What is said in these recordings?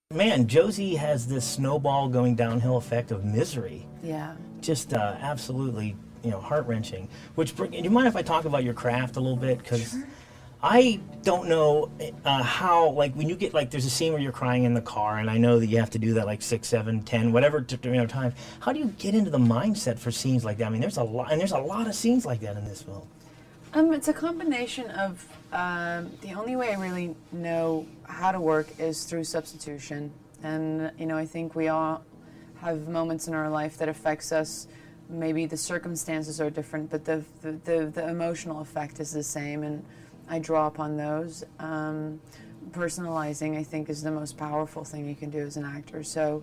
Man, Josie has this snowball going downhill effect of misery. Yeah. Just absolutely, heart-wrenching. Do you mind if I talk about your craft a little bit? Because Sure. I don't know how, like, when you get, like, there's a scene where you're crying in the car, and I know that you have to do that, like, 6, 7, 10, whatever, times. How do you get into the mindset for scenes like that? I mean, there's a lot of scenes like that in this film. It's a combination of the only way I really know how to work is through substitution, and I think we all have moments in our life that affects us. Maybe the circumstances are different, but the emotional effect is the same, and I draw upon those. Personalizing, I think, is the most powerful thing you can do as an actor. So.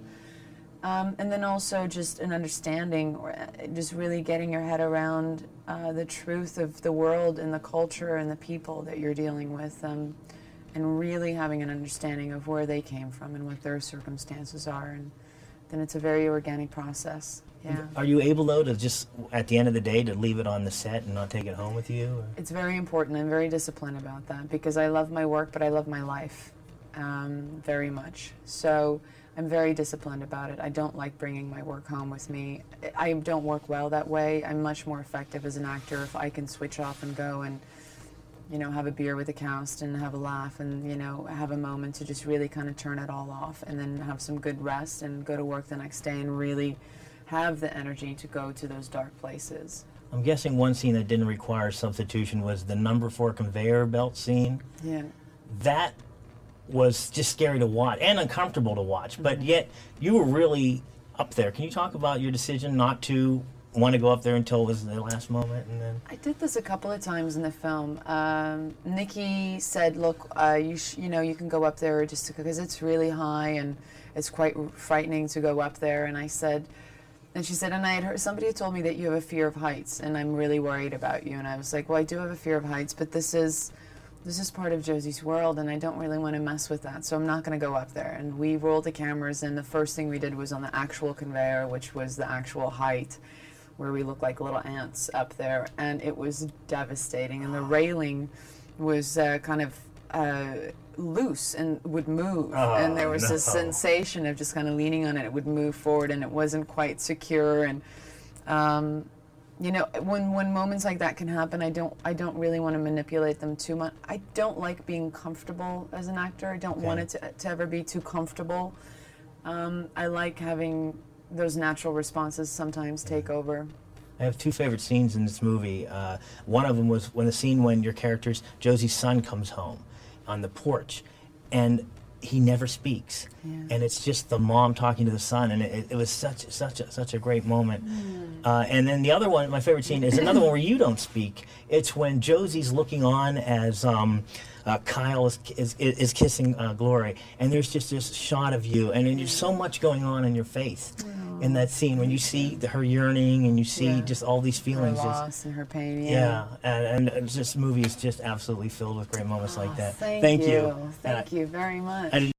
And then also just an understanding, or just really getting your head around the truth of the world and the culture and the people that you're dealing with, and really having an understanding of where they came from and what their circumstances are. And then it's a very organic process. Yeah. Are you able, though, to just, at the end of the day, to leave it on the set and not take it home with you? Or? It's very important. I'm very disciplined about that because I love my work, but I love my life very much. So I'm very disciplined about it. I don't like bringing my work home with me. I don't work well that way. I'm much more effective as an actor if I can switch off and go and, have a beer with the cast and have a laugh and, have a moment to just really kind of turn it all off and then have some good rest and go to work the next day and really have the energy to go to those dark places. I'm guessing one scene that didn't require substitution was the number 4 conveyor belt scene. Yeah. That was just scary to watch and uncomfortable to watch, but yet you were really up there. Can you talk about your decision not to want to go up there until it was the last moment? And then I did this a couple of times in the film. Nikki said, "Look, you can go up there just because it's really high and it's quite frightening to go up there." And I said, and she said, and I had heard somebody had told me that you have a fear of heights, and I'm really worried about you. And I was like, well, I do have a fear of heights, but this is part of Josie's world, and I don't really want to mess with that, so I'm not going to go up there. And we rolled the cameras, and the first thing we did was on the actual conveyor, which was the actual height, where we looked like little ants up there, and it was devastating. And the railing was kind of loose and would move, and there was this sensation of just kind of leaning on it. It would move forward, and it wasn't quite secure. And when moments like that can happen, I don't really want to manipulate them too much. I don't like being comfortable as an actor. I don't want it to ever be too comfortable. I like having those natural responses sometimes take over. I have 2 favorite scenes in this movie. One of them was when your character's Josie's son comes home on the porch, and he never speaks, and it's just the mom talking to the son, and it was such a great moment. And then the other one, my favorite scene, is another one where you don't speak. It's when Josie's looking on as Kyle is kissing Glory, and there's just this shot of you, and then there's so much going on in your face in that scene when you see her yearning and you see just all these feelings. Her loss and her pain. And this movie is just absolutely filled with great moments like that. Thank you. And Thank you very much.